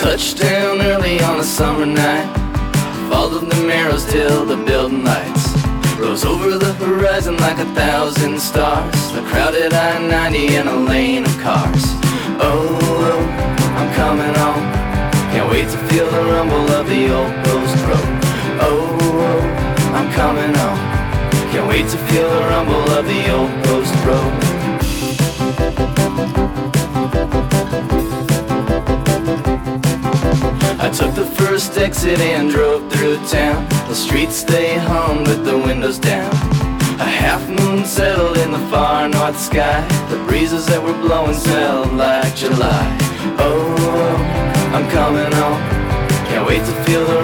Touchdown early on a summer night, followed the Marrows till the building lights rose over the horizon like 1,000 stars. The crowded I-90 in a lane of cars. Oh, I'm coming home. Can't wait to feel the rumble of the old post road. Oh, I'm coming home. Can't wait to feel the rumble of the old post road. I took the first exit and drove through town. The streets they hummed with the windows down. A half moon settled in the far north sky. The breezes that were blowing smelled like July. Oh, I'm coming home. Can't wait to feel the